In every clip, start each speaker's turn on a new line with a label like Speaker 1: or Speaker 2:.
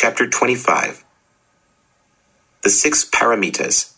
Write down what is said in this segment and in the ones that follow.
Speaker 1: Chapter 25. The Six Paramitas.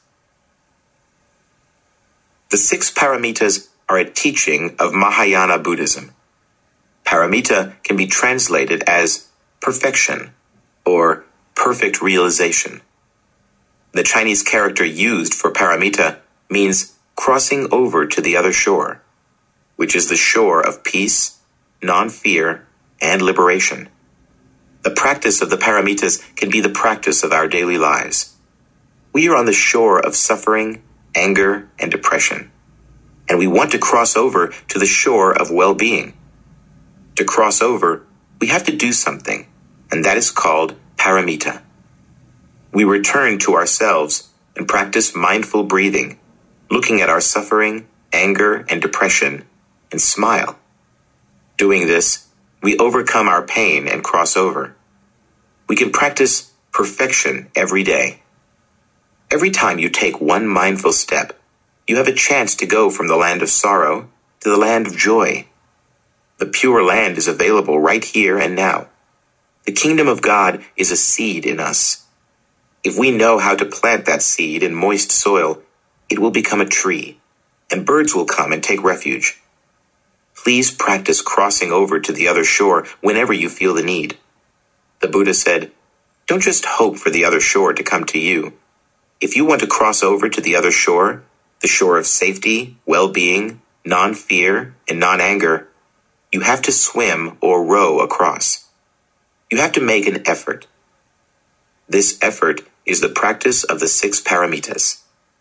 Speaker 1: The Six Paramitas are a teaching of Mahayana Buddhism. Paramita can be translated as perfection or perfect realization. The Chinese character used for paramita means crossing over to the other shore, which is the shore of peace, non-fear, and liberation. The practice of the paramitas can be the practice of our daily lives. We are on the shore of suffering, anger, and depression, and we want to cross over to the shore of well-being. To cross over, we have to do something, and that is called paramita. We return to ourselves and practice mindful breathing, looking at our suffering, anger, and depression, and smile. Doing this, we overcome our pain and cross over. We can practice perfection every day. Every time you take one mindful step, you have a chance to go from the land of sorrow to the land of joy. The pure land is available right here and now. The kingdom of God is a seed in us. If we know how to plant that seed in moist soil, it will become a tree, and birds will come and take refuge. Please practice crossing over to the other shore whenever you feel the need. The Buddha said, "Don't just hope for the other shore to come to you. If you want to cross over to the other shore, the shore of safety, well-being, non-fear, and non-anger, you have to swim or row across. You have to make an effort. This effort is the practice of the six paramitas.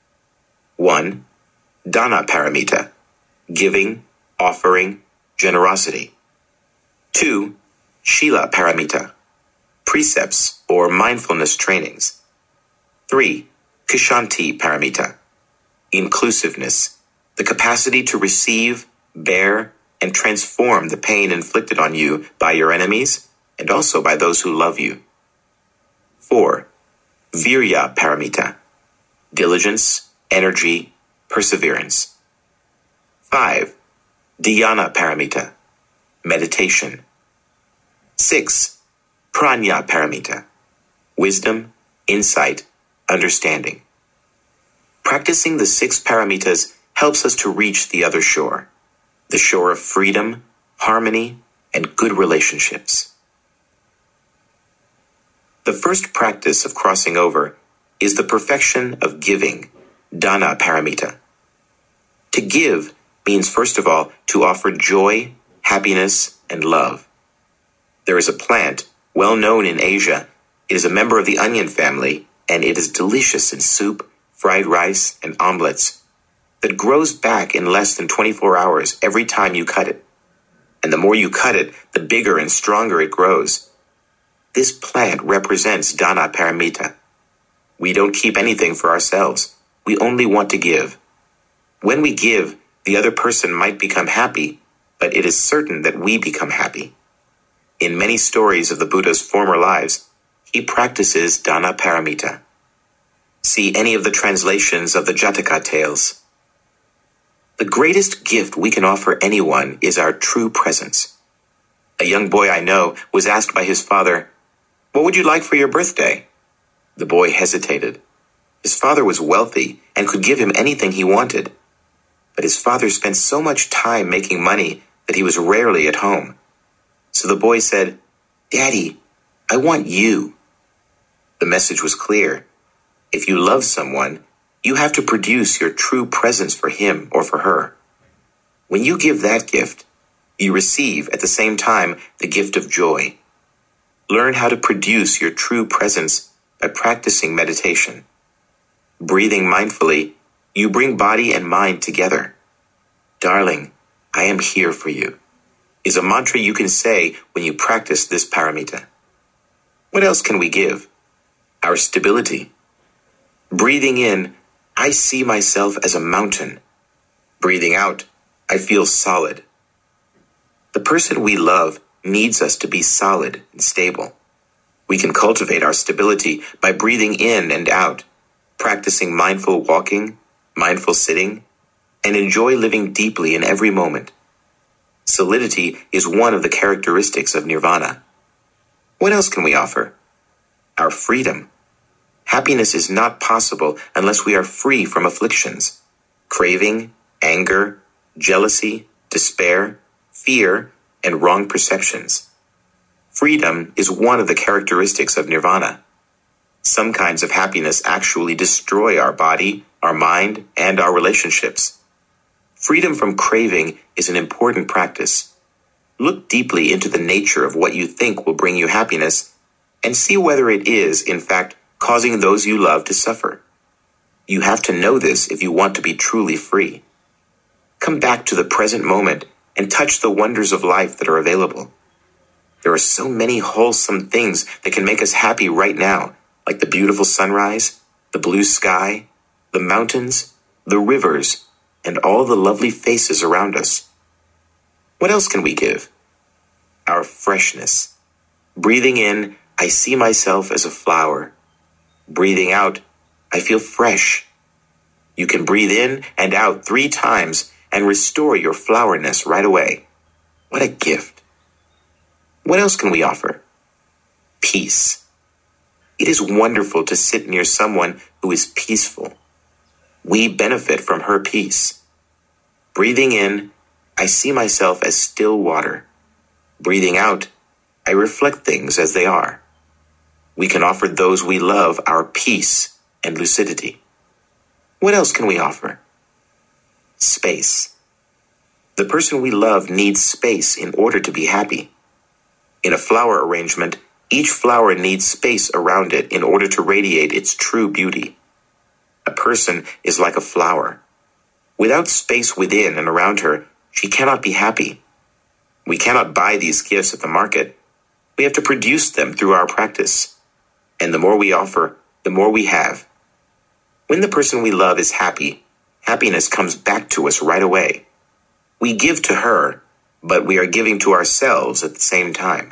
Speaker 1: 1. Dana paramita, giving, offering, generosity. 2. Shila paramita, precepts or mindfulness trainings. 3. Kshanti paramita, inclusiveness, the capacity to receive, bear, and transform the pain inflicted on you by your enemies and also by those who love you. 4. Virya paramita, diligence, energy, perseverance. 5. Dhyana paramita, meditation. 6. Prajna paramita, wisdom, insight, understanding. Practicing the six paramitas helps us to reach the other shore, the shore of freedom, harmony, and good relationships. The first practice of crossing over is the perfection of giving, dana paramita. To give means, first of all, to offer joy, happiness, and love. There is a plant well known in Asia. It is a member of the onion family, and it is delicious in soup, fried rice, and omelets, that grows back in less than 24 hours every time you cut it. And the more you cut it, the bigger and stronger it grows. This plant represents dana paramita. We don't keep anything for ourselves. We only want to give. When we give, the other person might become happy, but it is certain that we become happy. In many stories of the Buddha's former lives, he practices dana paramita. See any of the translations of the Jataka tales. The greatest gift we can offer anyone is our true presence. A young boy I know was asked by his father, "What would you like for your birthday?" The boy hesitated. His father was wealthy and could give him anything he wanted. But his father spent so much time making money that he was rarely at home. So the boy said, "Daddy, I want you." The message was clear. If you love someone, you have to produce your true presence for him or for her. When you give that gift, you receive at the same time the gift of joy. Learn how to produce your true presence by practicing meditation. Breathing mindfully, you bring body and mind together. "Darling, I am here for you," is a mantra you can say when you practice this paramita. What else can we give? Our stability. Breathing in, I see myself as a mountain. Breathing out, I feel solid. The person we love needs us to be solid and stable. We can cultivate our stability by breathing in and out, practicing mindful walking, mindful sitting, and enjoy living deeply in every moment. Solidity is one of the characteristics of nirvana. What else can we offer? our freedom. Happiness is not possible unless we are free from afflictions, craving, anger, jealousy, despair, fear, and wrong perceptions. Freedom is one of the characteristics of nirvana. Some kinds of happiness actually destroy our body, our mind, and our relationships. Freedom from craving is an important practice. Look deeply into the nature of what you think will bring you happiness and see whether it is, in fact, causing those you love to suffer. You have to know this if you want to be truly free. Come back to the present moment and touch the wonders of life that are available. There are so many wholesome things that can make us happy right now, like the beautiful sunrise, the blue sky, the mountains, the rivers, and all the lovely faces around us. What else can we give? Our freshness. Breathing in, I see myself as a flower. Breathing out, I feel fresh. You can breathe in and out 3 times and restore your flowerness right away. What a gift. What else can we offer? Peace. It is wonderful to sit near someone who is peaceful. We benefit from her peace. Breathing in, I see myself as still water. Breathing out, I reflect things as they are. We can offer those we love our peace and lucidity. What else can we offer? Space. The person we love needs space in order to be happy. In a flower arrangement, each flower needs space around it in order to radiate its true beauty. A person is like a flower. Without space within and around her, she cannot be happy. We cannot buy these gifts at the market. We have to produce them through our practice. And the more we offer, the more we have. When the person we love is happy, happiness comes back to us right away. We give to her, but we are giving to ourselves at the same time.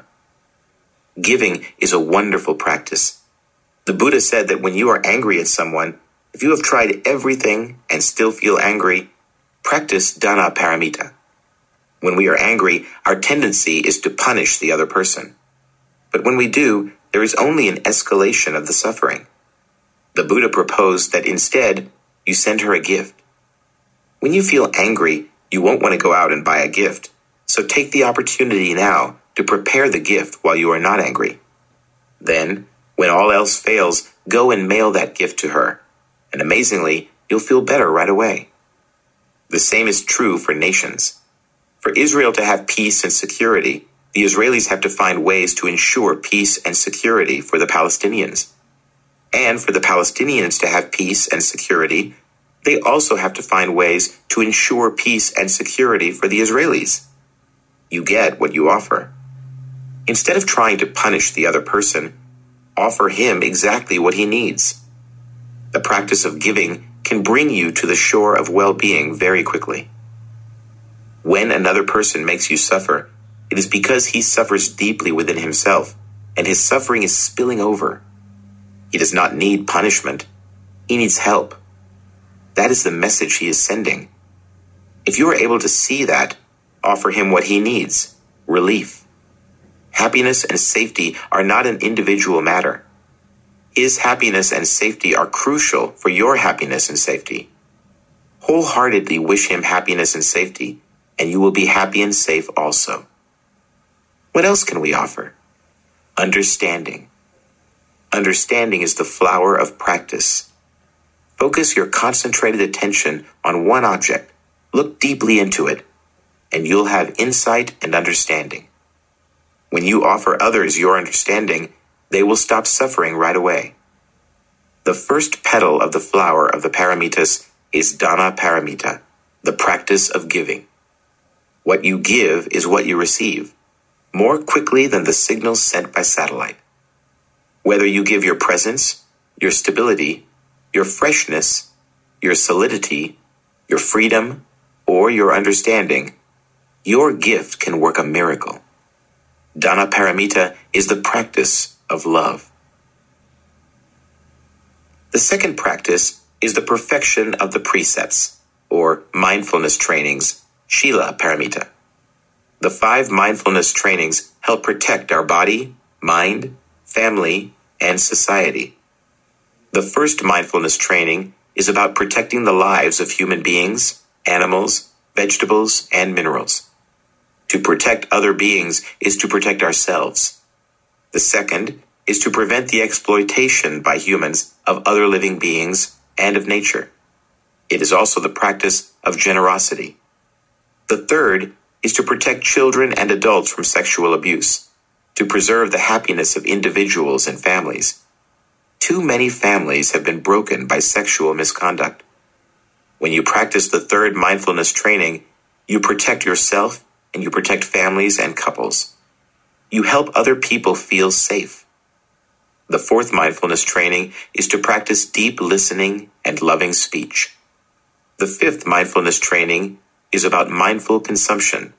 Speaker 1: Giving is a wonderful practice. The Buddha said that when you are angry at someone, if you have tried everything and still feel angry, practice dana paramita. When we are angry, our tendency is to punish the other person. But when we do, there is only an escalation of the suffering. The Buddha proposed that instead, you send her a gift. When you feel angry, you won't want to go out and buy a gift, so take the opportunity now to prepare the gift while you are not angry. Then, when all else fails, go and mail that gift to her, and amazingly, you'll feel better right away. The same is true for nations. For Israel to have peace and security, the Israelis have to find ways to ensure peace and security for the Palestinians. And for the Palestinians to have peace and security, they also have to find ways to ensure peace and security for the Israelis. You get what you offer. Instead of trying to punish the other person, offer him exactly what he needs. The practice of giving can bring you to the shore of well-being very quickly. When another person makes you suffer, it is because he suffers deeply within himself, and his suffering is spilling over. He does not need punishment. He needs help. That is the message he is sending. If you are able to see that, offer him what he needs, relief. Happiness and safety are not an individual matter. His happiness and safety are crucial for your happiness and safety. Wholeheartedly wish him happiness and safety, and you will be happy and safe also. What else can we offer? Understanding. Understanding is the flower of practice. Focus your concentrated attention on one object. Look deeply into it, and you'll have insight and understanding. When you offer others your understanding, they will stop suffering right away. The first petal of the flower of the paramitas is dana paramita, the practice of giving. What you give is what you receive, more quickly than the signals sent by satellite. Whether you give your presence, your stability, your freshness, your solidity, your freedom, or your understanding, your gift can work a miracle. Dana paramita is the practice of love. The second practice is the perfection of the precepts, or mindfulness trainings, Shila paramita. The 5 mindfulness trainings help protect our body, mind, family, and society. The first mindfulness training is about protecting the lives of human beings, animals, vegetables, and minerals. To protect other beings is to protect ourselves. The second is to prevent the exploitation by humans of other living beings and of nature. It is also the practice of generosity. The third is to protect children and adults from sexual abuse, to preserve the happiness of individuals and families. Too many families have been broken by sexual misconduct. When you practice the third mindfulness training, you protect yourself and you protect families and couples. You help other people feel safe. The fourth mindfulness training is to practice deep listening and loving speech. The fifth mindfulness training is about mindful consumption.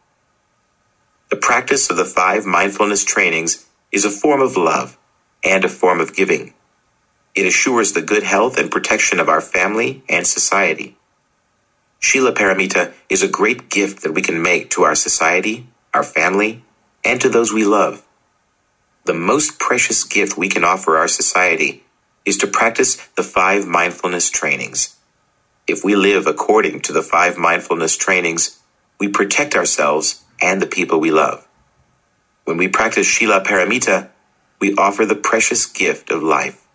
Speaker 1: The practice of the 5 mindfulness trainings is a form of love and a form of giving. It assures the good health and protection of our family and society. Shila Paramita is a great gift that we can make to our society, our family, and to those we love. The most precious gift we can offer our society is to practice the 5 mindfulness trainings. If we live according to the 5 mindfulness trainings, we protect ourselves and the people we love. When we practice Shila Paramita, we offer the precious gift of life.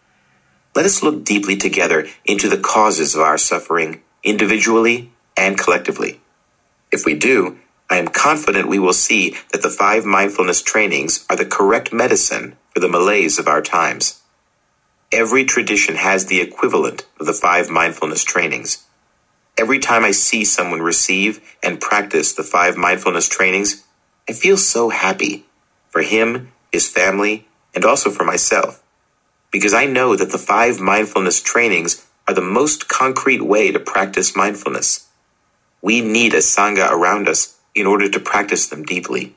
Speaker 1: Let us look deeply together into the causes of our suffering, individually and collectively. If we do, I am confident we will see that the 5 mindfulness trainings are the correct medicine for the malaise of our times. Every tradition has the equivalent of the 5 mindfulness trainings. Every time I see someone receive and practice the 5 mindfulness trainings, I feel so happy for him, his family, and also for myself, because I know that the 5 mindfulness trainings are the most concrete way to practice mindfulness. We need a Sangha around us in order to practice them deeply.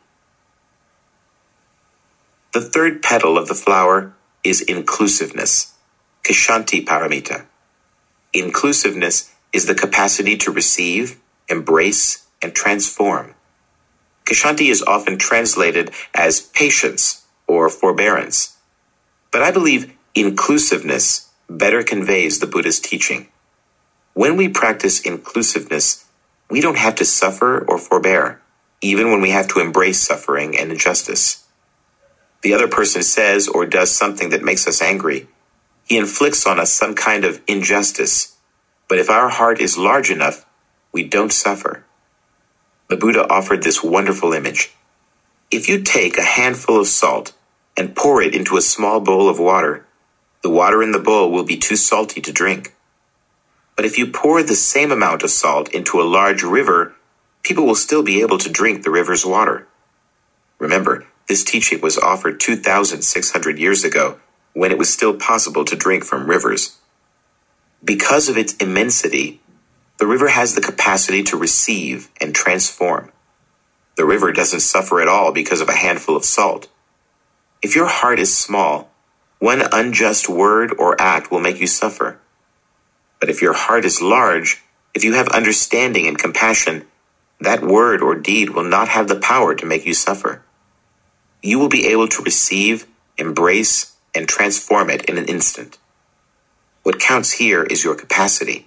Speaker 1: The third petal of the flower is inclusiveness, Kshanti Paramita. Inclusiveness is the capacity to receive, embrace, and transform. Kshanti is often translated as patience or forbearance, but I believe inclusiveness better conveys the Buddha's teaching. When we practice inclusiveness, we don't have to suffer or forbear, even when we have to embrace suffering and injustice. The other person says or does something that makes us angry. He inflicts on us some kind of injustice, but if our heart is large enough, we don't suffer. The Buddha offered this wonderful image. If you take a handful of salt and pour it into a small bowl of water, the water in the bowl will be too salty to drink. But if you pour the same amount of salt into a large river, people will still be able to drink the river's water. Remember, this teaching was offered 2,600 years ago, when it was still possible to drink from rivers. Because of its immensity, the river has the capacity to receive and transform. The river doesn't suffer at all because of a handful of salt. If your heart is small, one unjust word or act will make you suffer. But if your heart is large, if you have understanding and compassion, that word or deed will not have the power to make you suffer. You will be able to receive, embrace, and transform it in an instant. What counts here is your capacity.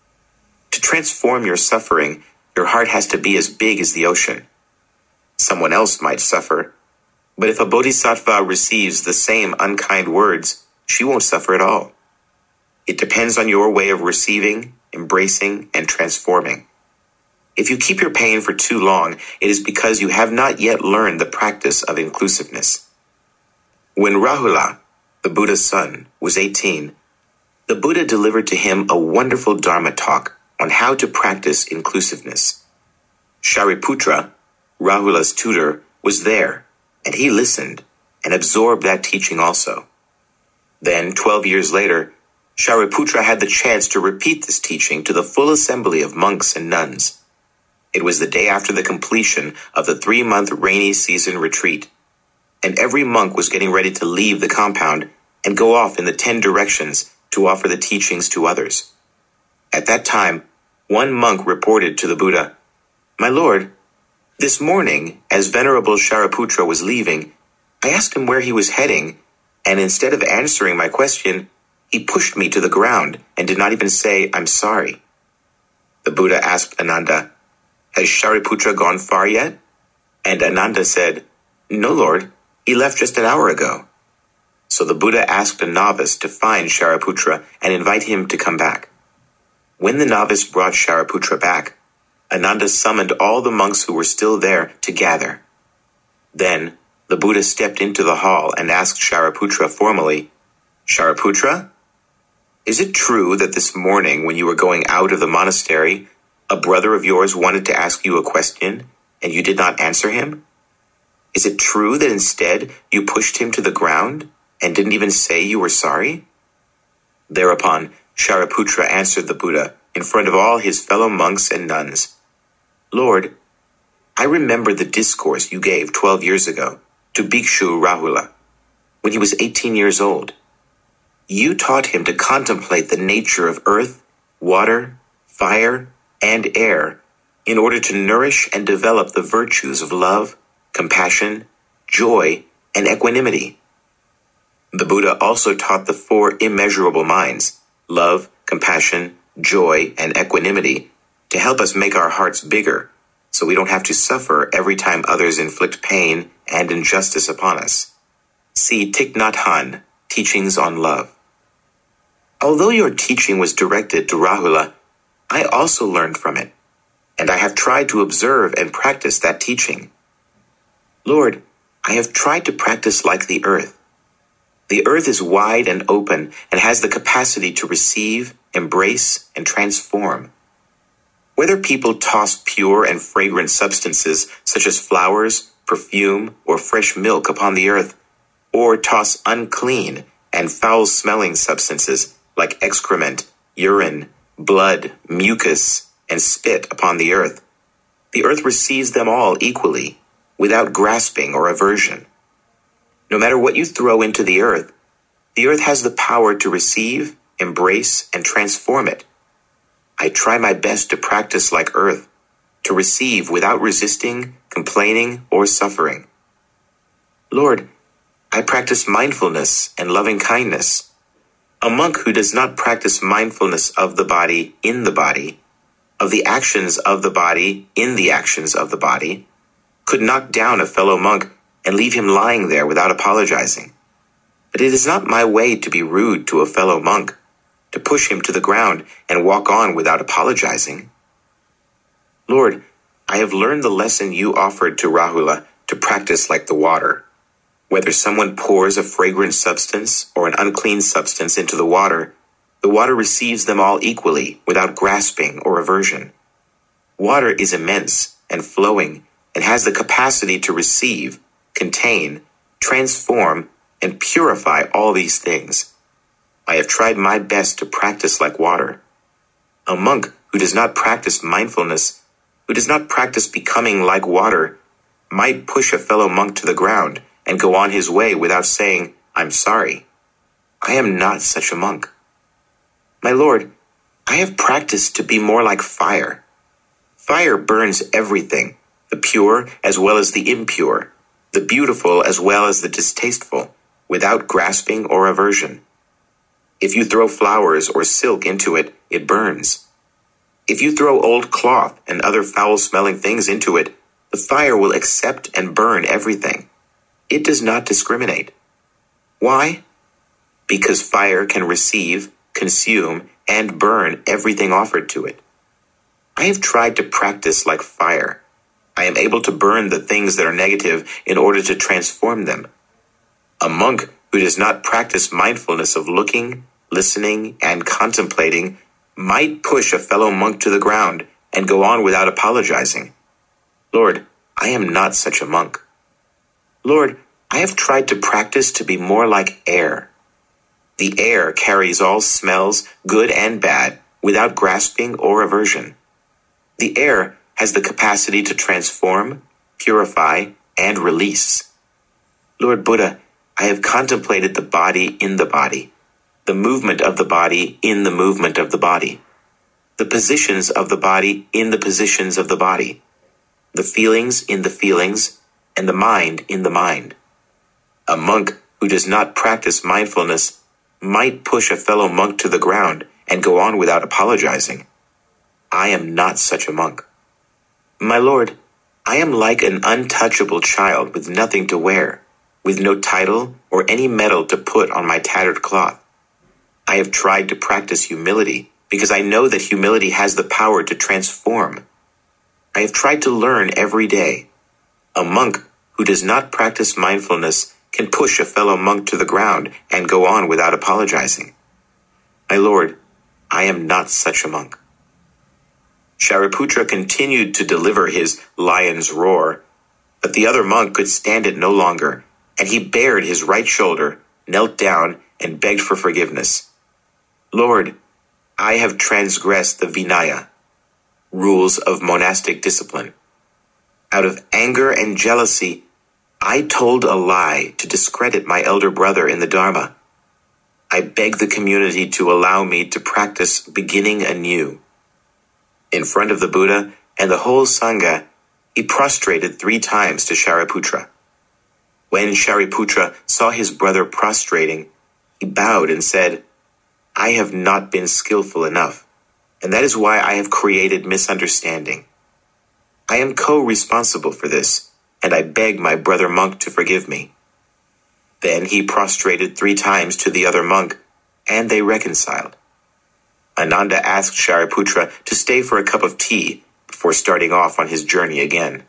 Speaker 1: To transform your suffering, your heart has to be as big as the ocean. Someone else might suffer, but if a bodhisattva receives the same unkind words, she won't suffer at all. It depends on your way of receiving, embracing, and transforming. If you keep your pain for too long, it is because you have not yet learned the practice of inclusiveness. When Rahula, the Buddha's son, was 18, the Buddha delivered to him a wonderful Dharma talk on how to practice inclusiveness. Shariputra, Rahula's tutor, was there, and he listened and absorbed that teaching also. Then, 12 years later, Shariputra had the chance to repeat this teaching to the full assembly of monks and nuns. It was the day after the completion of the 3-month rainy season retreat, and every monk was getting ready to leave the compound and go off in the 10 directions to offer the teachings to others. At that time, one monk reported to the Buddha, "My Lord, this morning, as Venerable Shariputra was leaving, I asked him where he was heading, and instead of answering my question, he pushed me to the ground and did not even say, "I'm sorry." The Buddha asked Ananda, "Has Shariputra gone far yet?" And Ananda said, "No, Lord, he left just an hour ago." So the Buddha asked a novice to find Shariputra and invite him to come back. When the novice brought Shariputra back, Ananda summoned all the monks who were still there to gather. Then the Buddha stepped into the hall and asked Shariputra formally, "Shariputra, is it true that this morning when you were going out of the monastery, a brother of yours wanted to ask you a question and you did not answer him? Is it true that instead you pushed him to the ground and didn't even say you were sorry?" Thereupon, Shariputra answered the Buddha in front of all his fellow monks and nuns, "Lord, I remember the discourse you gave 12 years ago to Bhikshu Rahula when he was 18 years old. You taught him to contemplate the nature of earth, water, fire, and air in order to nourish and develop the virtues of love, compassion, joy, and equanimity. The Buddha also taught the four immeasurable minds, love, compassion, joy, and equanimity, to help us make our hearts bigger, so we don't have to suffer every time others inflict pain and injustice upon us. See Thich Nhat Hanh, Teachings on Love. Although your teaching was directed to Rahula, I also learned from it, and I have tried to observe and practice that teaching. Lord, I have tried to practice like the earth. The earth is wide and open and has the capacity to receive, embrace, and transform. Whether people toss pure and fragrant substances such as flowers, perfume, or fresh milk upon the earth, or toss unclean and foul-smelling substances like excrement, urine, blood, mucus, and spit upon the earth receives them all equally, without grasping or aversion. No matter what you throw into the earth has the power to receive, embrace, and transform it. I try my best to practice like earth, to receive without resisting, complaining, or suffering. Lord, I practice mindfulness and loving kindness. A monk who does not practice mindfulness of the body in the body, of the actions of the body in the actions of the body, could knock down a fellow monk and leave him lying there without apologizing. But it is not my way to be rude to a fellow monk, to push him to the ground and walk on without apologizing. Lord, I have learned the lesson you offered to Rahula to practice like the water. Whether someone pours a fragrant substance or an unclean substance into the water receives them all equally without grasping or aversion. Water is immense and flowing and has the capacity to receive, contain, transform, and purify all these things. I have tried my best to practice like water. A monk who does not practice mindfulness, who does not practice becoming like water, might push a fellow monk to the ground and go on his way without saying, "I'm sorry." I am not such a monk. My Lord, I have practiced to be more like fire. Fire burns everything, the pure as well as the impure, the beautiful as well as the distasteful, without grasping or aversion. If you throw flowers or silk into it, it burns. If you throw old cloth and other foul-smelling things into it, the fire will accept and burn everything. It does not discriminate. Why? Because fire can receive, consume, and burn everything offered to it. I have tried to practice like fire. I am able to burn the things that are negative in order to transform them. A monk who does not practice mindfulness of looking, listening, and contemplating might push a fellow monk to the ground and go on without apologizing. Lord, I am not such a monk. Lord, I have tried to practice to be more like air. The air carries all smells, good and bad, without grasping or aversion. The air has the capacity to transform, purify, and release. Lord Buddha, I have contemplated the body in the body, the movement of the body in the movement of the body, the positions of the body in the positions of the body, the feelings in the feelings, and the mind in the mind. A monk who does not practice mindfulness might push a fellow monk to the ground and go on without apologizing. I am not such a monk. My lord, I am like an untouchable child with nothing to wear, with no title or any medal to put on my tattered cloth. I have tried to practice humility because I know that humility has the power to transform. I have tried to learn every day. A monk who does not practice mindfulness can push a fellow monk to the ground and go on without apologizing. My lord, I am not such a monk. Shariputra continued to deliver his lion's roar, but the other monk could stand it no longer, and he bared his right shoulder, knelt down, and begged for forgiveness. Lord, I have transgressed the Vinaya, rules of monastic discipline. Out of anger and jealousy, I told a lie to discredit my elder brother in the Dharma. I beg the community to allow me to practice beginning anew. In front of the Buddha and the whole Sangha, he prostrated 3 times to Shariputra. When Shariputra saw his brother prostrating, he bowed and said, I have not been skillful enough, and that is why I have created misunderstanding. I am co-responsible for this, and I beg my brother monk to forgive me. Then he prostrated 3 times to the other monk, and they reconciled. Ananda asked Shariputra to stay for a cup of tea before starting off on his journey again.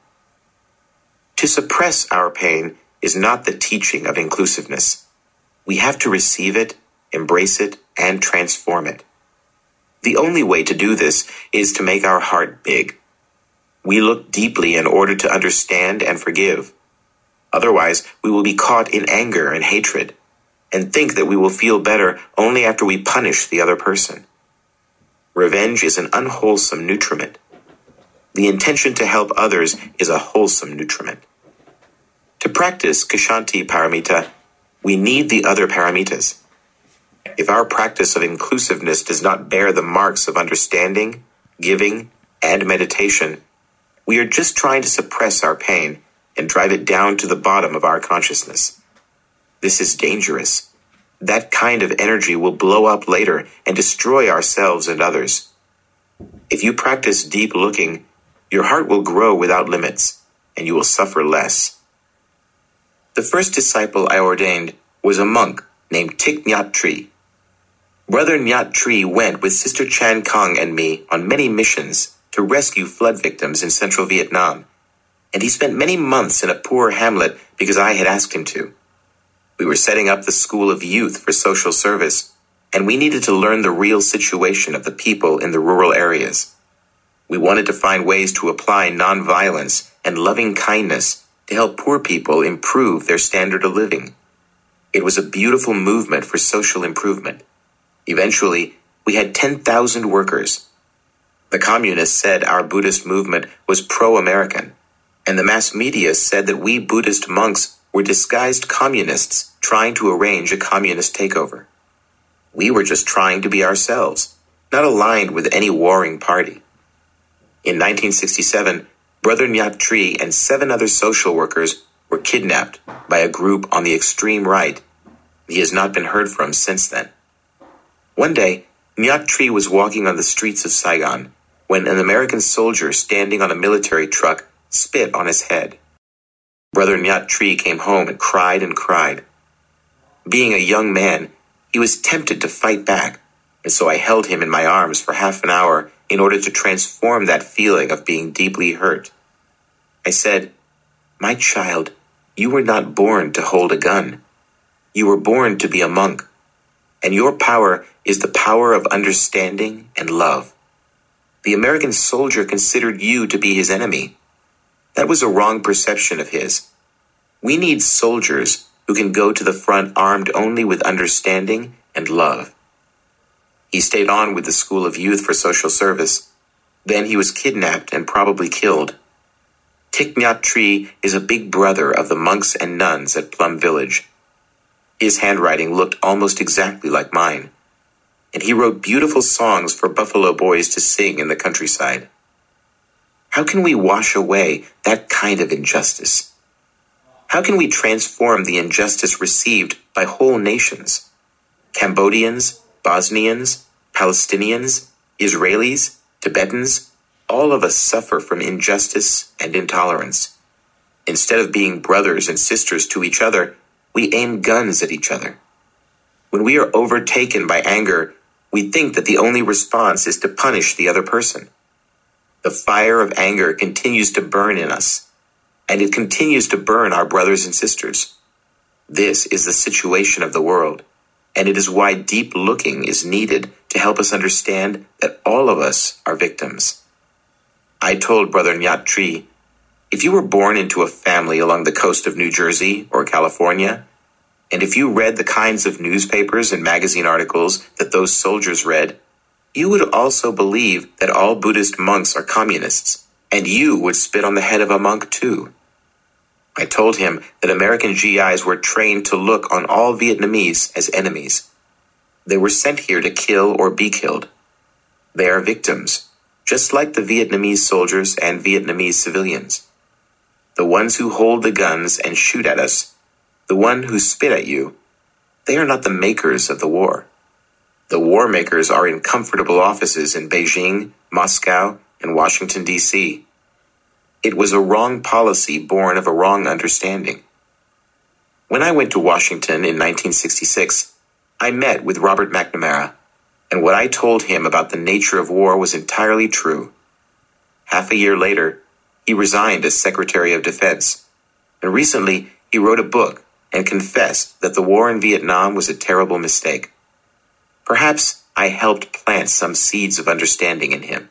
Speaker 1: To suppress our pain is not the teaching of inclusiveness. We have to receive it, embrace it, and transform it. The only way to do this is to make our heart big. We look deeply in order to understand and forgive. Otherwise, we will be caught in anger and hatred, and think that we will feel better only after we punish the other person. Revenge is an unwholesome nutriment. The intention to help others is a wholesome nutriment. To practice Kshanti Paramita, we need the other paramitas. If our practice of inclusiveness does not bear the marks of understanding, giving, and meditation, we are just trying to suppress our pain and drive it down to the bottom of our consciousness. This is dangerous. That kind of energy will blow up later and destroy ourselves and others. If you practice deep looking, your heart will grow without limits, and you will suffer less. The first disciple I ordained was a monk named Thich Nhat Tri. Brother Nhat Tri went with Sister Chan Kong and me on many missions to rescue flood victims in central Vietnam, and he spent many months in a poor hamlet because I had asked him to. We were setting up the School of Youth for social service, and we needed to learn the real situation of the people in the rural areas. We wanted to find ways to apply nonviolence and loving kindness to help poor people improve their standard of living. It was a beautiful movement for social improvement. Eventually, we had 10,000 workers. The communists said our Buddhist movement was pro-American, and the mass media said that we Buddhist monks were disguised communists trying to arrange a communist takeover. We were just trying to be ourselves, not aligned with any warring party. In 1967, Brother Nhat Tri and 7 other social workers were kidnapped by a group on the extreme right. He has not been heard from since then. One day, Nhat Tri was walking on the streets of Saigon when an American soldier standing on a military truck spit on his head. Brother Nhat Tri came home and cried. Being a young man, he was tempted to fight back, and so I held him in my arms for half an hour in order to transform that feeling of being deeply hurt. I said, "My child, you were not born to hold a gun. You were born to be a monk, and your power is the power of understanding and love. The American soldier considered you to be his enemy. That was a wrong perception of his. We need soldiers who can go to the front armed only with understanding and love." He stayed on with the School of Youth for Social Service. Then he was kidnapped and probably killed. Thich Nhat Tri is a big brother of the monks and nuns at Plum Village. His handwriting looked almost exactly like mine, and he wrote beautiful songs for buffalo boys to sing in the countryside. How can we wash away that kind of injustice? How can we transform the injustice received by whole nations? Cambodians, Bosnians, Palestinians, Israelis, Tibetans, all of us suffer from injustice and intolerance. Instead of being brothers and sisters to each other, we aim guns at each other. When we are overtaken by anger, we think that the only response is to punish the other person. The fire of anger continues to burn in us, and it continues to burn our brothers and sisters. This is the situation of the world, and it is why deep looking is needed to help us understand that all of us are victims. I told Brother Nyat Tri, if you were born into a family along the coast of New Jersey or California, and if you read the kinds of newspapers and magazine articles that those soldiers read, you would also believe that all Buddhist monks are communists, and you would spit on the head of a monk too. I told him that American GIs were trained to look on all Vietnamese as enemies. They were sent here to kill or be killed. They are victims, just like the Vietnamese soldiers and Vietnamese civilians. The ones who hold the guns and shoot at us, the one who spit at you, they are not the makers of the war. The war makers are in comfortable offices in Beijing, Moscow, and Washington, D.C. It was a wrong policy born of a wrong understanding. When I went to Washington in 1966, I met with Robert McNamara, and what I told him about the nature of war was entirely true. Half a year later, he resigned as Secretary of Defense, and recently he wrote a book and confessed that the war in Vietnam was a terrible mistake. Perhaps I helped plant some seeds of understanding in him.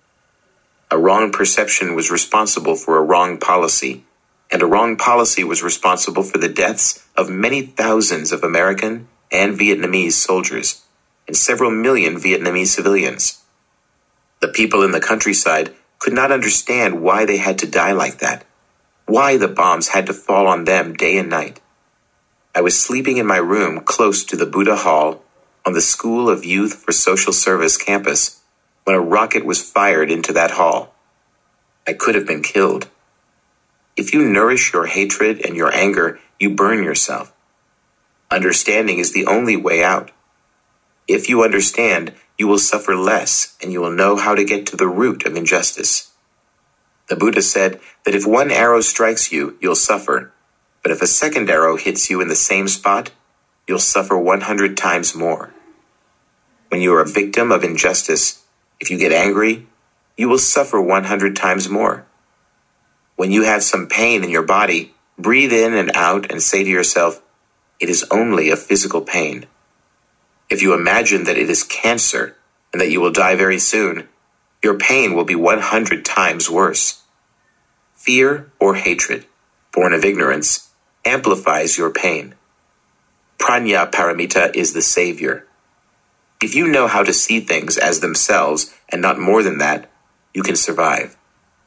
Speaker 1: A wrong perception was responsible for a wrong policy, and a wrong policy was responsible for the deaths of many thousands of American and Vietnamese soldiers, and several million Vietnamese civilians. The people in the countryside could not understand why they had to die like that, why the bombs had to fall on them day and night. I was sleeping in my room close to the Buddha Hall on the School of Youth for Social Service campus when a rocket was fired into that hall. I could have been killed. If you nourish your hatred and your anger, you burn yourself. Understanding is the only way out. If you understand, you will suffer less, and you will know how to get to the root of injustice. The Buddha said that if one arrow strikes you, you'll suffer, but if a second arrow hits you in the same spot, you'll suffer 100 times more. When you are a victim of injustice, if you get angry, you will suffer 100 times more. When you have some pain in your body, breathe in and out and say to yourself, it is only a physical pain. If you imagine that it is cancer and that you will die very soon, your pain will be 100 times worse. Fear or hatred, born of ignorance, amplifies your pain. Prajna Paramita is the savior. If you know how to see things as themselves and not more than that, you can survive.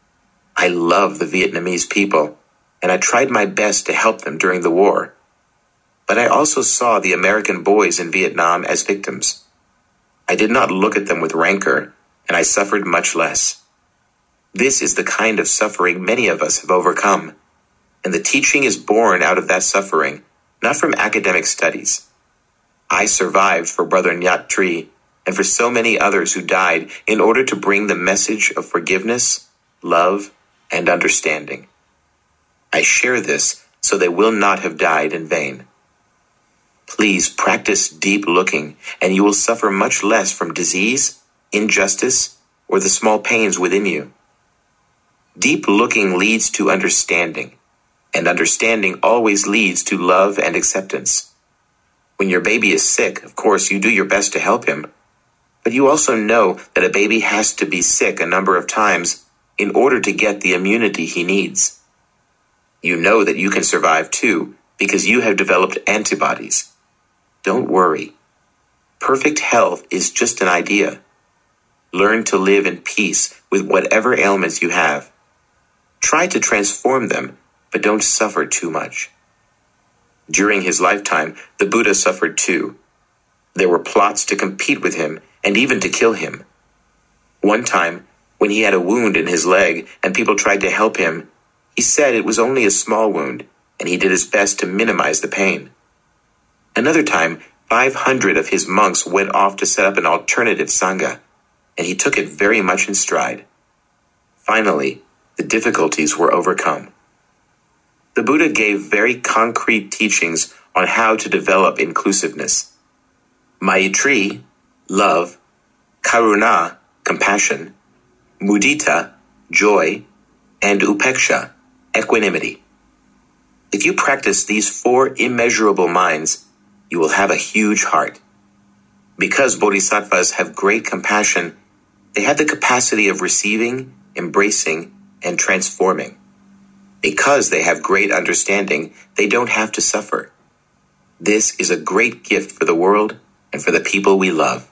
Speaker 1: I love the Vietnamese people, and I tried my best to help them during the war. But I also saw the American boys in Vietnam as victims. I did not look at them with rancor, and I suffered much less. This is the kind of suffering many of us have overcome, and the teaching is born out of that suffering, not from academic studies. I survived for Brother Nyat Tri and for so many others who died in order to bring the message of forgiveness, love, and understanding. I share this so they will not have died in vain. Please practice deep looking, and you will suffer much less from disease, injustice, or the small pains within you. Deep looking leads to understanding, and understanding always leads to love and acceptance. When your baby is sick, of course, you do your best to help him, but you also know that a baby has to be sick a number of times in order to get the immunity he needs. You know that you can survive too, because you have developed antibodies. Don't worry. Perfect health is just an idea. Learn to live in peace with whatever ailments you have. Try to transform them, but don't suffer too much. During his lifetime, the Buddha suffered too. There were plots to compete with him and even to kill him. One time, when he had a wound in his leg and people tried to help him, he said it was only a small wound, and he did his best to minimize the pain. Another time, 500 of his monks went off to set up an alternative Sangha, and he took it very much in stride. Finally, the difficulties were overcome. The Buddha gave very concrete teachings on how to develop inclusiveness. Maitri, love; Karuna, compassion; Mudita, joy; and Upeksha, equanimity. If you practice these 4 immeasurable minds, you will have a huge heart. Because bodhisattvas have great compassion, they have the capacity of receiving, embracing, and transforming. Because they have great understanding, they don't have to suffer. This is a great gift for the world and for the people we love.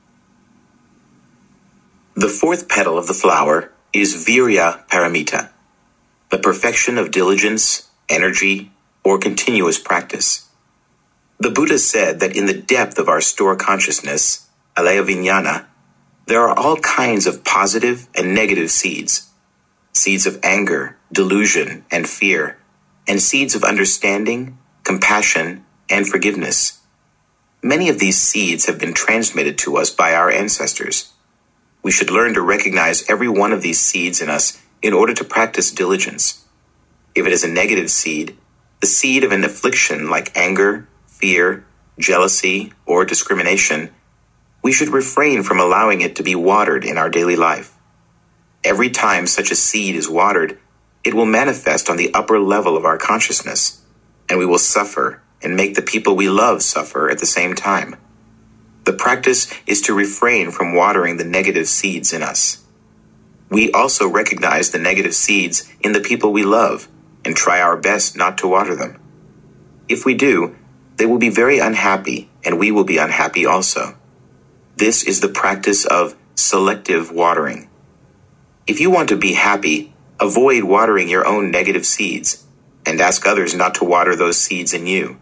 Speaker 1: The 4th petal of the flower is Virya Paramita, the perfection of diligence, energy, or continuous practice. The Buddha said that in the depth of our store consciousness, Alaya Vijnana, there are all kinds of positive and negative seeds. Seeds of anger, delusion, and fear, and seeds of understanding, compassion, and forgiveness. Many of these seeds have been transmitted to us by our ancestors. We should learn to recognize every one of these seeds in us in order to practice diligence. If it is a negative seed, the seed of an affliction like anger, fear, jealousy, or discrimination, we should refrain from allowing it to be watered in our daily life. Every time such a seed is watered, it will manifest on the upper level of our consciousness, and we will suffer and make the people we love suffer at the same time. The practice is to refrain from watering the negative seeds in us. We also recognize the negative seeds in the people we love and try our best not to water them. If we do, they will be very unhappy, and we will be unhappy also. This is the practice of selective watering. If you want to be happy, avoid watering your own negative seeds, and ask others not to water those seeds in you.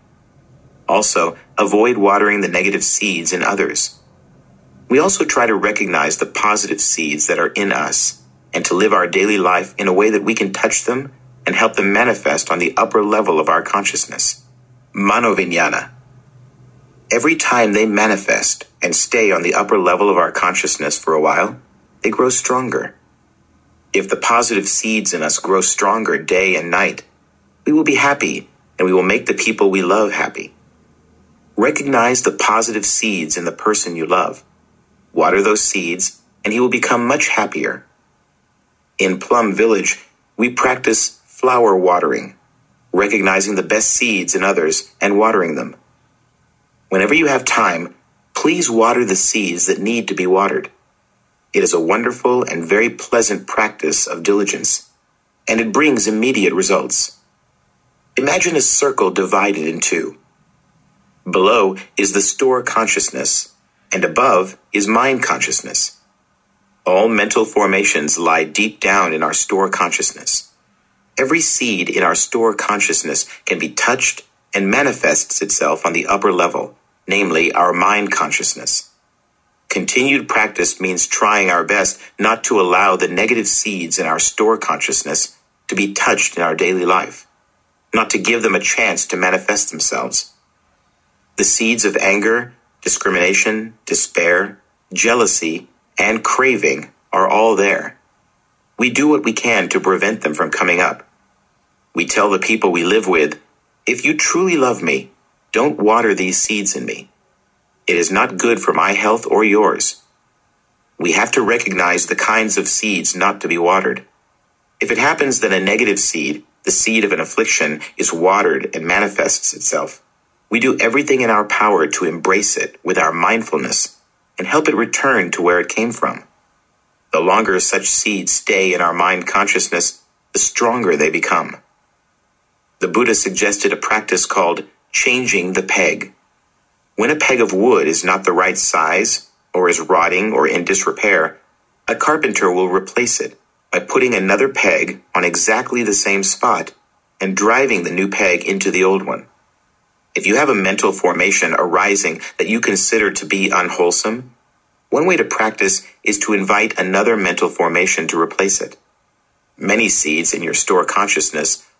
Speaker 1: Also, avoid watering the negative seeds in others. We also try to recognize the positive seeds that are in us, and to live our daily life in a way that we can touch them and help them manifest on the upper level of our consciousness. Manovijnana. Every time they manifest and stay on the upper level of our consciousness for a while, they grow stronger. If the positive seeds in us grow stronger day and night, we will be happy and we will make the people we love happy. Recognize the positive seeds in the person you love. Water those seeds and he will become much happier. In Plum Village, we practice flower watering, recognizing the best seeds in others and watering them. Whenever you have time, please water the seeds that need to be watered. It is a wonderful and very pleasant practice of diligence, and it brings immediate results. Imagine a circle divided in 2. Below is the store consciousness, and above is mind consciousness. All mental formations lie deep down in our store consciousness. Every seed in our store consciousness can be touched and manifests itself on the upper level, namely our mind consciousness. Continued practice means trying our best not to allow the negative seeds in our store consciousness to be touched in our daily life, not to give them a chance to manifest themselves. The seeds of anger, discrimination, despair, jealousy, and craving are all there. We do what we can to prevent them from coming up. We tell the people we live with, if you truly love me, don't water these seeds in me. It is not good for my health or yours. We have to recognize the kinds of seeds not to be watered. If it happens that a negative seed, the seed of an affliction, is watered and manifests itself, we do everything in our power to embrace it with our mindfulness and help it return to where it came from. The longer such seeds stay in our mind consciousness, the stronger they become. The Buddha suggested a practice called changing the peg. When a peg of wood is not the right size, or is rotting or in disrepair, a carpenter will replace it by putting another peg on exactly the same spot and driving the new peg into the old one. If you have a mental formation arising that you consider to be unwholesome, one way to practice is to invite another mental formation to replace it. Many seeds in your store consciousness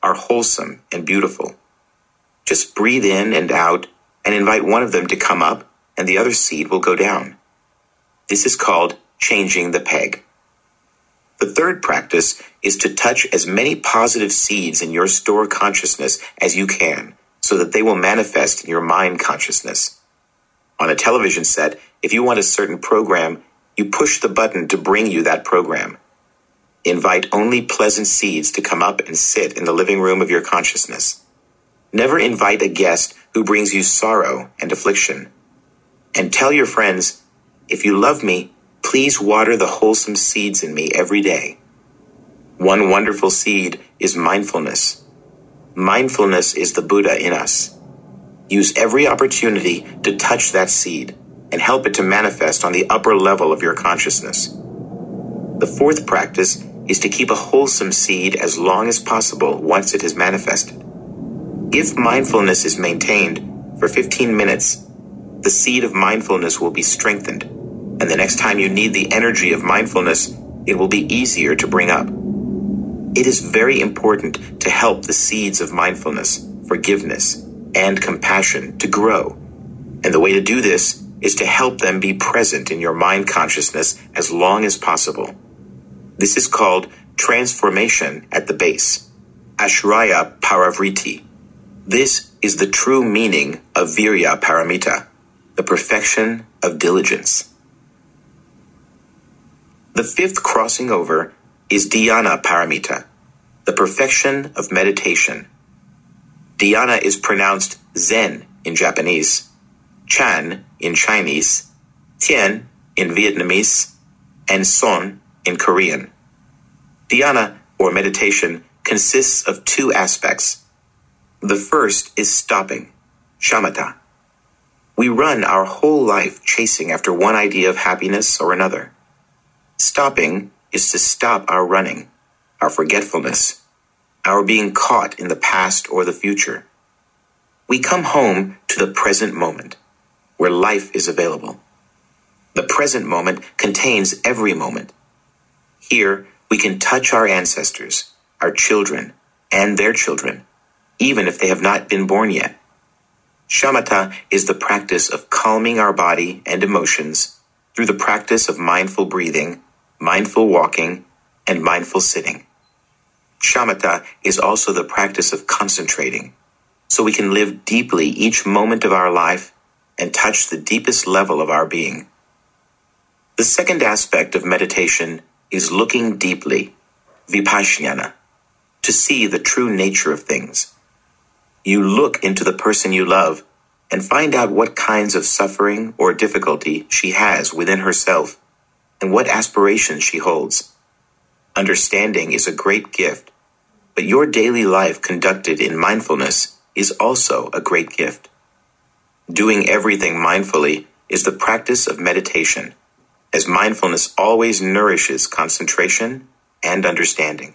Speaker 1: are wholesome and beautiful. Just breathe in and out and invite one of them to come up and the other seed will go down. This is called changing the peg. The third practice is to touch as many positive seeds in your store consciousness as you can so that they will manifest in your mind consciousness. On a television set, if you want a certain program, you push the button to bring you that program. Invite only pleasant seeds to come up and sit in the living room of your consciousness. Never invite a guest who brings you sorrow and affliction. And tell your friends, if you love me, please water the wholesome seeds in me every day. One wonderful seed is mindfulness. Mindfulness is the Buddha in us. Use every opportunity to touch that seed and help it to manifest on the upper level of your consciousness. The fourth practice is to keep a wholesome seed as long as possible once it has manifested. If mindfulness is maintained for 15 minutes, the seed of mindfulness will be strengthened, and the next time you need the energy of mindfulness, it will be easier to bring up. It is very important to help the seeds of mindfulness, forgiveness, and compassion to grow. And the way to do this is to help them be present in your mind consciousness as long as possible. This is called transformation at the base, Ashraya Paravriti. This is the true meaning of Virya Paramita, the perfection of diligence. The fifth crossing over is Dhyana Paramita, the perfection of meditation. Dhyana is pronounced Zen in Japanese, Chan in Chinese, Tien in Vietnamese, and Son in Korean. Dhyana, or meditation, consists of two aspects. The first is stopping, shamatha. We run our whole life chasing after one idea of happiness or another. Stopping is to stop our running, our forgetfulness, our being caught in the past or the future. We come home to the present moment, where life is available. The present moment contains every moment. Here, we can touch our ancestors, our children, and their children, even if they have not been born yet. Shamatha is the practice of calming our body and emotions through the practice of mindful breathing, mindful walking, and mindful sitting. Shamatha is also the practice of concentrating, so we can live deeply each moment of our life and touch the deepest level of our being. The second aspect of meditation is looking deeply, vipassana, to see the true nature of things. You look into the person you love and find out what kinds of suffering or difficulty she has within herself and what aspirations she holds. Understanding is a great gift, but your daily life conducted in mindfulness is also a great gift. Doing everything mindfully is the practice of meditation, as mindfulness always nourishes concentration and understanding.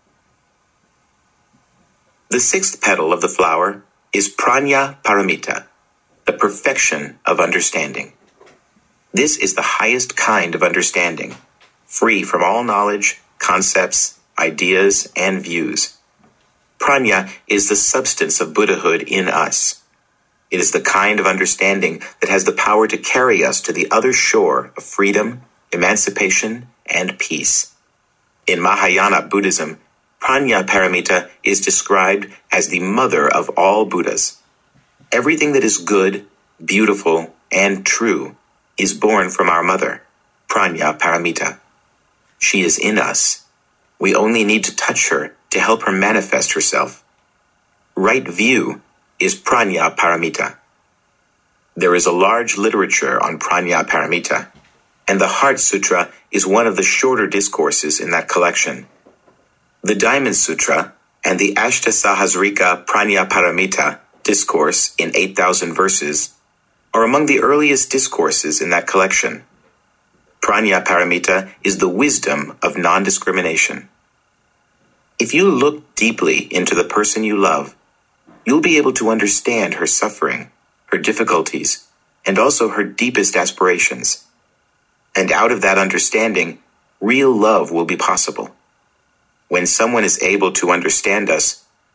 Speaker 1: The sixth petal of the flower is Prajna Paramita, the perfection of understanding. This is the highest kind of understanding, free from all knowledge, concepts, ideas, and views. Prajna is the substance of Buddhahood in us. It is the kind of understanding that has the power to carry us to the other shore of freedom, emancipation, and peace. In Mahayana Buddhism, Prajna Paramita is described as the mother of all Buddhas. Everything that is good, beautiful, and true is born from our mother, Prajna Paramita. She is in us. We only need to touch her to help her manifest herself. Right view is Prajna Paramita. There is a large literature on Prajna Paramita, and the Heart Sutra is one of the shorter discourses in that collection. The Diamond Sutra and the Ashtasahasrika Prajna Paramita discourse in 8,000 verses are among the earliest discourses in that collection. Prajna Paramita is the wisdom of non-discrimination. If you look deeply into the person you love, you'll be able to understand her suffering, her difficulties, and also her deepest aspirations. And out of that understanding, real love will be possible. When someone is able to understand us,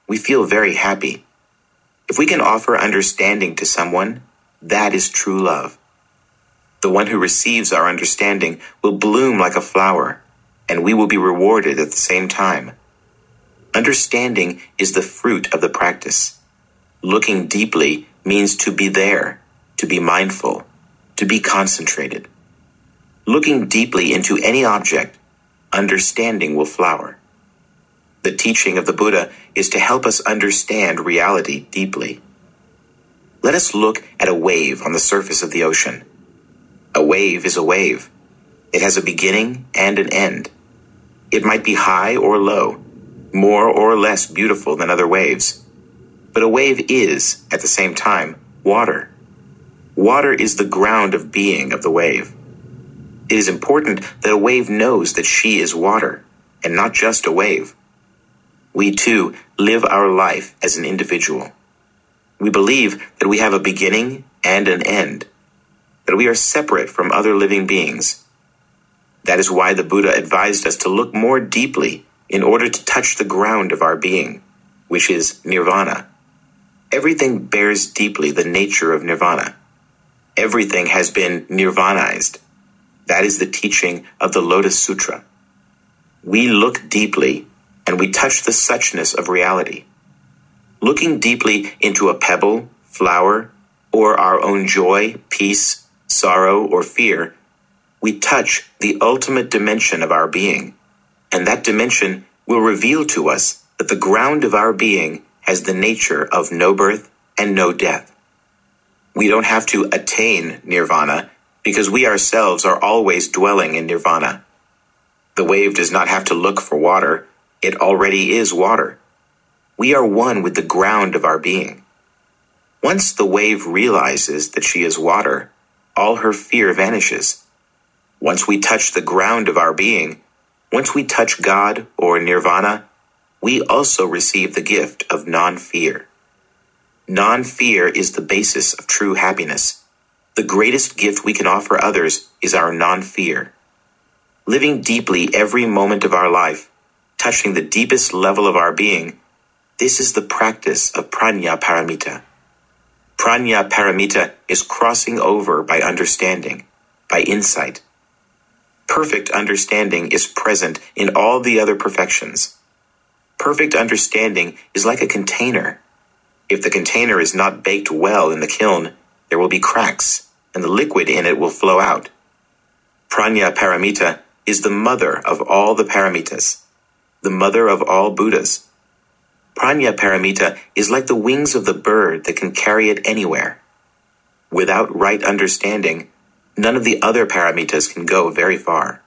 Speaker 1: we feel very happy. If we can offer understanding to someone, that is true love. The one who receives our understanding will bloom like a flower, and we will be rewarded at the same time. Understanding is the fruit of the practice. Looking deeply means to be there, to be mindful, to be concentrated. Looking deeply into any object, understanding will flower. The teaching of the Buddha is to help us understand reality deeply. Let us look at a wave on the surface of the ocean. A wave is a wave. It has a beginning and an end. It might be high or low, more or less beautiful than other waves. But a wave is, at the same time, water. Water is the ground of being of the wave. It is important that a wave knows that she is water, and not just a wave. We too live our life as an individual. We believe that we have a beginning and an end, that we are separate from other living beings. That is why the Buddha advised us to look more deeply in order to touch the ground of our being, which is nirvana. Everything bears deeply the nature of nirvana. Everything has been nirvanized. That is the teaching of the Lotus Sutra. We look deeply and we touch the suchness of reality. Looking deeply into a pebble, flower, or our own joy, peace, sorrow, or fear, we touch the ultimate dimension of our being, and that dimension will reveal to us that the ground of our being has the nature of no birth and no death. We don't have to attain nirvana because we ourselves are always dwelling in nirvana. The wave does not have to look for water. It already is water. We are one with the ground of our being. Once the wave realizes that she is water, all her fear vanishes. Once we touch the ground of our being, once we touch God or nirvana, we also receive the gift of non-fear. Non-fear is the basis of true happiness. The greatest gift we can offer others is our non-fear. Living deeply every moment of our life, touching the deepest level of our being, this is the practice of Prajna Paramita. Prajna Paramita is crossing over by understanding, by insight. Perfect understanding is present in all the other perfections. Perfect understanding is like a container. If the container is not baked well in the kiln, there will be cracks, and the liquid in it will flow out. Prajna Paramita is the mother of all the paramitas, the mother of all Buddhas. Prajna Paramita is like the wings of the bird that can carry it anywhere. Without right understanding, none of the other paramitas can go very far.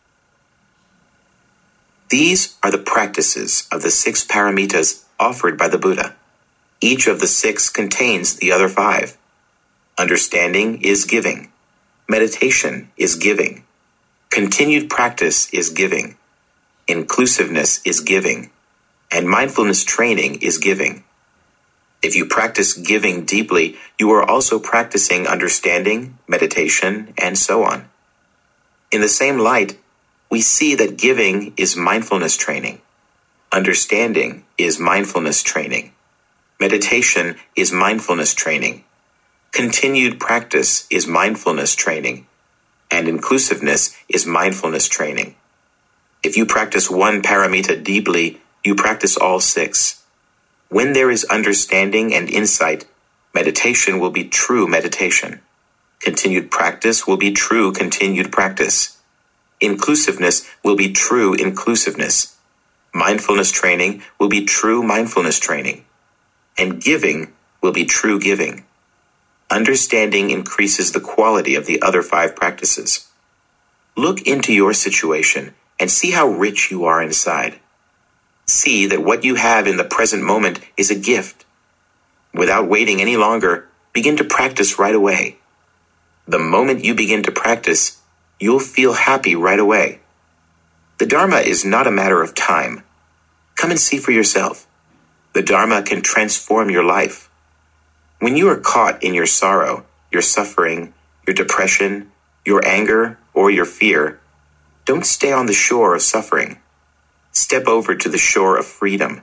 Speaker 1: These are the practices of the 6 paramitas offered by the Buddha. Each of the 6 contains the other 5. Understanding is giving. Meditation is giving. Continued practice is giving. Inclusiveness is giving. And mindfulness training is giving. If you practice giving deeply, you are also practicing understanding, meditation, and so on. In the same light, we see that giving is mindfulness training. Understanding is mindfulness training. Meditation is mindfulness training. Continued practice is mindfulness training. And inclusiveness is mindfulness training. If you practice one paramita deeply, you practice all 6. When there is understanding and insight, meditation will be true meditation. Continued practice will be true continued practice. Inclusiveness will be true inclusiveness. Mindfulness training will be true mindfulness training. And giving will be true giving. Understanding increases the quality of the other 5 practices. Look into your situation and see how rich you are inside. See that what you have in the present moment is a gift. Without waiting any longer, begin to practice right away. The moment you begin to practice, you'll feel happy right away. The Dharma is not a matter of time. Come and see for yourself. The Dharma can transform your life. When you are caught in your sorrow, your suffering, your depression, your anger, or your fear, don't stay on the shore of suffering. Step over to the shore of freedom.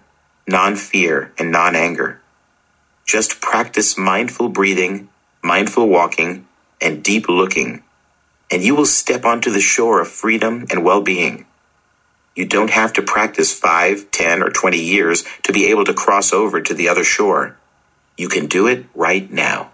Speaker 1: non-fear, and non-anger. Just practice mindful breathing, mindful walking, and deep looking, and you will step onto the shore of freedom and well-being. You don't have to practice 5, 10, or 20 years to be able to cross over to the other shore. You can do it right now.